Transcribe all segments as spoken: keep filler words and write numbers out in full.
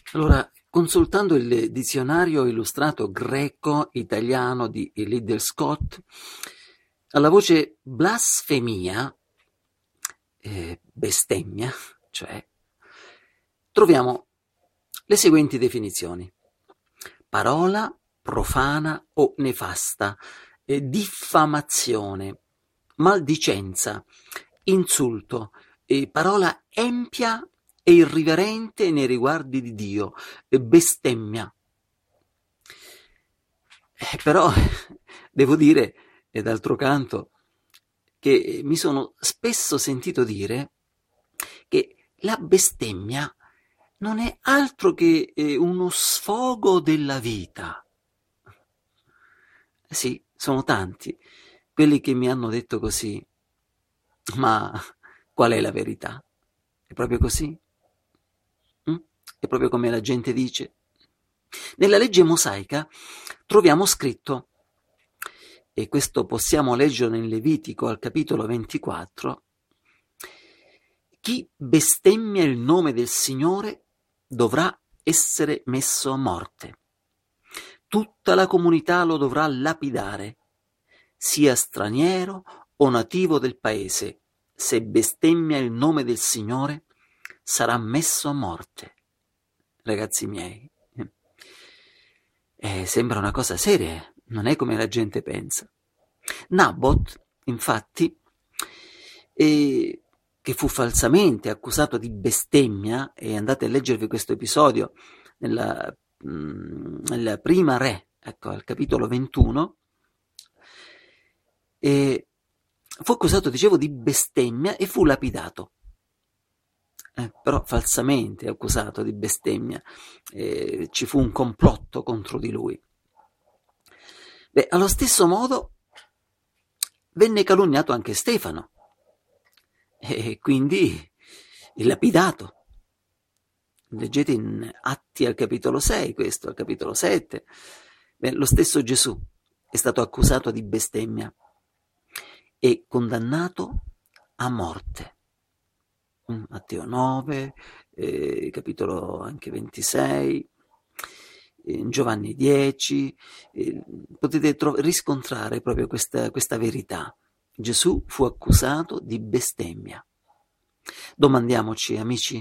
Allora, consultando il dizionario illustrato greco-italiano di Liddell Scott, alla voce blasfemia, eh, bestemmia, cioè, troviamo le seguenti definizioni: parola profana o nefasta, eh, diffamazione, maldicenza, insulto, eh, parola empia e irriverente nei riguardi di Dio, eh, bestemmia. Eh, però devo dire, e d'altro canto, che mi sono spesso sentito dire che la bestemmia non è altro che eh, uno sfogo della vita. Sì, sono tanti quelli che mi hanno detto così, ma qual è la verità? È proprio così? Mm? È proprio come la gente dice? Nella legge mosaica troviamo scritto, e questo possiamo leggerlo in Levitico al capitolo ventiquattro, chi bestemmia il nome del Signore dovrà essere messo a morte. Tutta la comunità lo dovrà lapidare, sia straniero o nativo del paese. Se bestemmia il nome del Signore, sarà messo a morte. Ragazzi miei, eh, sembra una cosa seria, non è come la gente pensa. Nabot, infatti, eh, che fu falsamente accusato di bestemmia, e andate a leggervi questo episodio nella, mh, nella prima Re, ecco, al capitolo ventuno, e fu accusato, dicevo, di bestemmia e fu lapidato. Eh, però falsamente accusato di bestemmia, eh, ci fu un complotto contro di lui. Beh, allo stesso modo venne calunniato anche Stefano, e quindi lapidato. Leggete in Atti al capitolo sei, questo al capitolo sette. Beh, lo stesso Gesù è stato accusato di bestemmia e condannato a morte. Matteo nove, eh, capitolo anche ventisei, eh, Giovanni dieci, eh, potete tro- riscontrare proprio questa, questa verità. Gesù fu accusato di bestemmia. Domandiamoci, amici,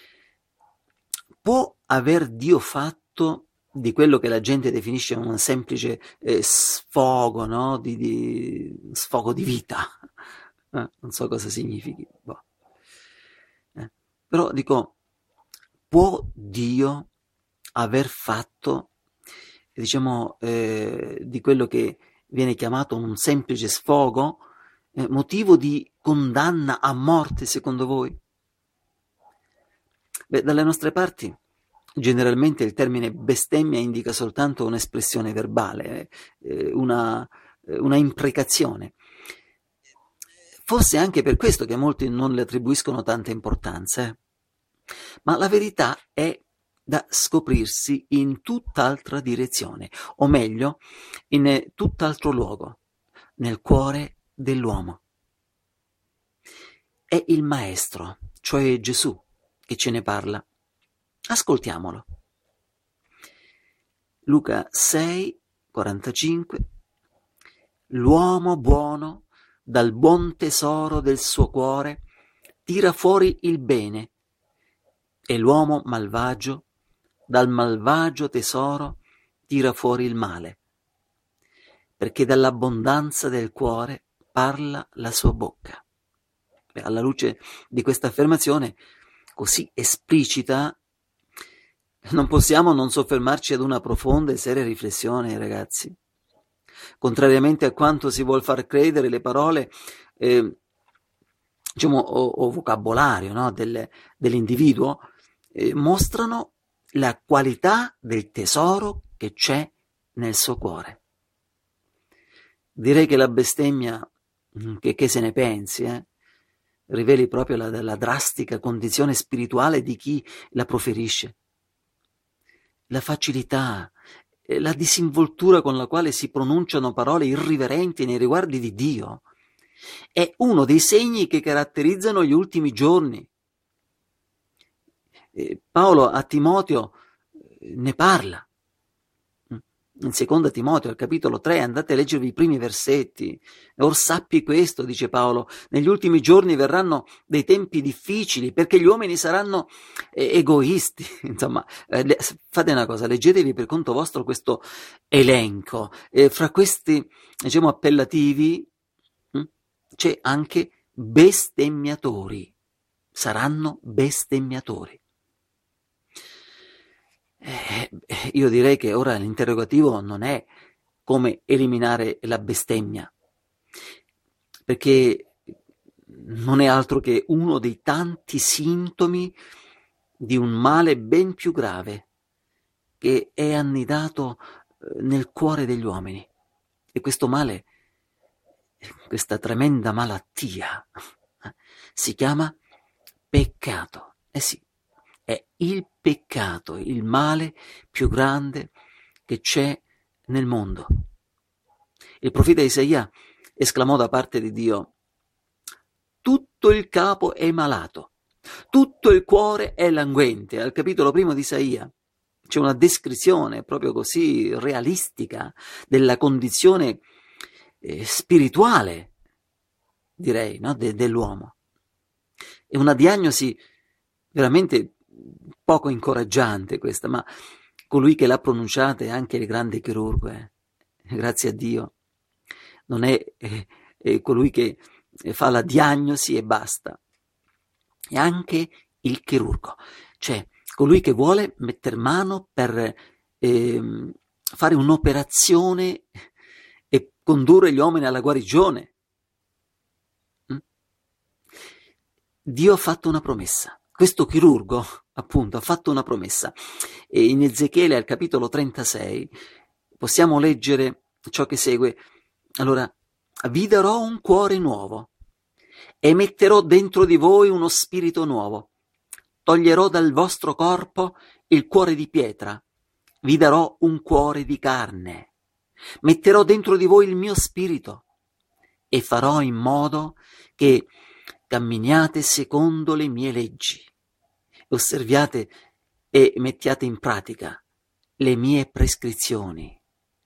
può aver Dio fatto di quello che la gente definisce un semplice eh, sfogo, no? Di, di, sfogo di vita? Eh, non so cosa significhi. Boh. Eh. Però dico, può Dio aver fatto, diciamo, eh, di quello che viene chiamato un semplice sfogo, eh, motivo di condanna a morte, secondo voi? Beh, dalle nostre parti generalmente il termine bestemmia indica soltanto un'espressione verbale, eh, una, eh, una imprecazione. Forse anche per questo che molti non le attribuiscono tanta importanza. Eh. Ma la verità è da scoprirsi in tutt'altra direzione, o meglio, in tutt'altro luogo, nel cuore dell'uomo. È il Maestro, cioè Gesù, che ce ne parla. Ascoltiamolo. Luca sei, quarantacinque. L'uomo buono dal buon tesoro del suo cuore tira fuori il bene, e l'uomo malvagio dal malvagio tesoro tira fuori il male, perché dall'abbondanza del cuore parla la sua bocca. Beh, alla luce di questa affermazione così esplicita, non possiamo non soffermarci ad una profonda e seria riflessione, ragazzi. Contrariamente a quanto si vuol far credere, le parole, eh, diciamo, o, o vocabolario, no, del, dell'individuo, eh, mostrano la qualità del tesoro che c'è nel suo cuore. Direi che la bestemmia, che, che se ne pensi, eh, riveli proprio la, la drastica condizione spirituale di chi la proferisce. La facilità, la disinvoltura con la quale si pronunciano parole irriverenti nei riguardi di Dio è uno dei segni che caratterizzano gli ultimi giorni. Eh, Paolo a Timoteo ne parla. In seconda Timoteo, al capitolo tre, andate a leggervi i primi versetti. Or sappi questo, dice Paolo, negli ultimi giorni verranno dei tempi difficili perché gli uomini saranno eh, egoisti. Insomma, eh, le, fate una cosa, leggetevi per conto vostro questo elenco. Eh, fra questi, diciamo, appellativi hm, c'è anche bestemmiatori. Saranno bestemmiatori. Eh, io direi che ora l'interrogativo non è come eliminare la bestemmia, perché non è altro che uno dei tanti sintomi di un male ben più grave che è annidato nel cuore degli uomini. E questo male, questa tremenda malattia, si chiama peccato. Eh sì. È il peccato, il male più grande che c'è nel mondo. Il profeta Isaia esclamò da parte di Dio: tutto il capo è malato, tutto il cuore è languente. Al capitolo primo di Isaia c'è una descrizione proprio così realistica della condizione eh, spirituale, direi, no? De- dell'uomo. È una diagnosi veramente poco incoraggiante questa, ma colui che l'ha pronunciata è anche il grande chirurgo, eh. Grazie a Dio. Non è, è, è colui che fa la diagnosi e basta. È anche il chirurgo, cioè colui che vuole metter mano per eh, fare un'operazione e condurre gli uomini alla guarigione. Mm? Dio ha fatto una promessa. Questo chirurgo, appunto, ha fatto una promessa. E in Ezechiele, al capitolo trentasei, possiamo leggere ciò che segue. Allora, vi darò un cuore nuovo e metterò dentro di voi uno spirito nuovo. Toglierò dal vostro corpo il cuore di pietra. Vi darò un cuore di carne. Metterò dentro di voi il mio spirito e farò in modo che camminiate secondo le mie leggi, osserviate e mettiate in pratica le mie prescrizioni.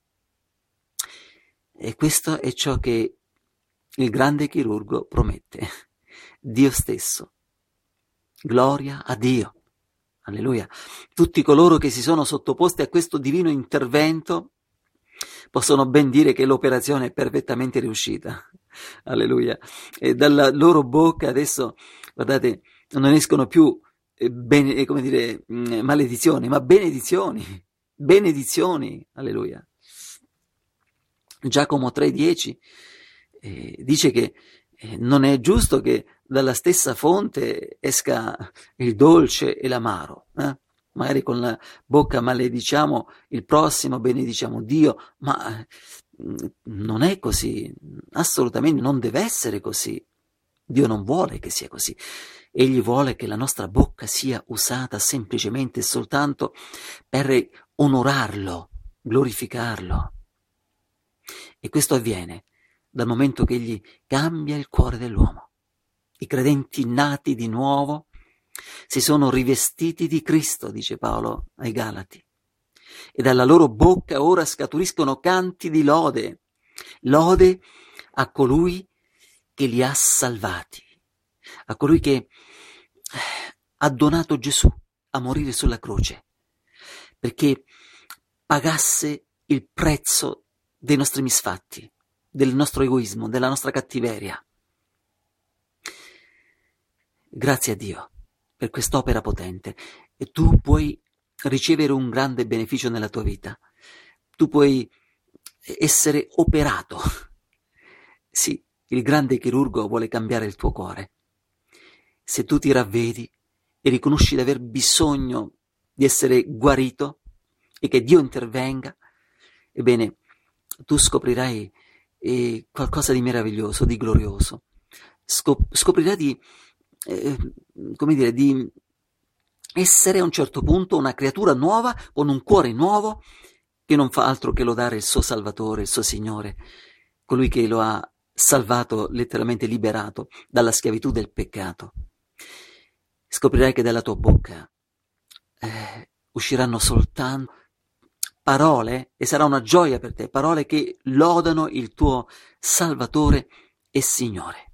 E questo è ciò che il grande chirurgo promette, Dio stesso. Gloria a Dio. Alleluia. Tutti coloro che si sono sottoposti a questo divino intervento possono ben dire che l'operazione è perfettamente riuscita. Alleluia. E dalla loro bocca adesso, guardate, non escono più eh, bene, come dire, mh, maledizioni, ma benedizioni. Benedizioni. Alleluia. Giacomo tre dieci eh, dice che eh, non è giusto che dalla stessa fonte esca il dolce e l'amaro. Eh? Magari con la bocca malediciamo il prossimo, benediciamo Dio, ma non è così, assolutamente non deve essere così. Dio non vuole che sia così. Egli vuole che la nostra bocca sia usata semplicemente e soltanto per onorarlo, glorificarlo. E questo avviene dal momento che egli cambia il cuore dell'uomo. I credenti nati di nuovo si sono rivestiti di Cristo, dice Paolo ai Galati, e dalla loro bocca ora scaturiscono canti di lode, lode a colui che li ha salvati, a colui che ha donato Gesù a morire sulla croce, perché pagasse il prezzo dei nostri misfatti, del nostro egoismo, della nostra cattiveria. Grazie a Dio per quest'opera potente, e tu puoi ricevere un grande beneficio nella tua vita. Tu puoi essere operato. Sì, il grande chirurgo vuole cambiare il tuo cuore. Se tu ti ravvedi e riconosci di aver bisogno di essere guarito e che Dio intervenga, ebbene, tu scoprirai eh, qualcosa di meraviglioso, di glorioso. Scop- scoprirai di, eh, come dire, di essere a un certo punto una creatura nuova, con un cuore nuovo, che non fa altro che lodare il suo Salvatore, il suo Signore, colui che lo ha salvato, letteralmente liberato dalla schiavitù del peccato. Scoprirai che dalla tua bocca eh, usciranno soltanto parole, e sarà una gioia per te, parole che lodano il tuo Salvatore e Signore.